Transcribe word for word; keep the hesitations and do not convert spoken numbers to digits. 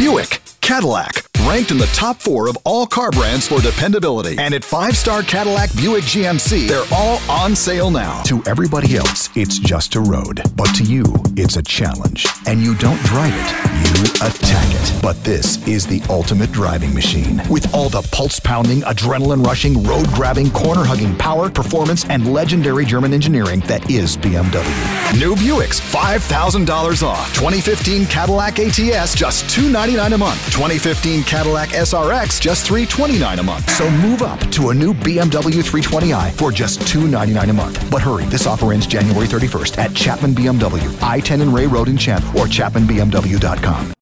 Buick, Cadillac, ranked in the top four of all car brands for dependability. And at five-star Cadillac, Buick, G M C, they're all on sale now. To everybody else, it's just a road. But to you, it's a challenge. And you don't drive it, you attack it. But this is the ultimate driving machine. With all the pulse-pounding, adrenaline-rushing, road-grabbing, corner-hugging power, performance, and legendary German engineering that is B M W. New Buicks, five thousand dollars off. twenty fifteen Cadillac A T S, just two hundred ninety-nine dollars a month. twenty fifteen Cadillac S R X, just three hundred twenty-nine dollars a month. So move up to a new B M W three twenty i for just two hundred ninety-nine dollars a month. But hurry, this offer ends January thirty-first at Chapman B M W, I ten and Ray Road in Chandler, or chapman b m w dot com.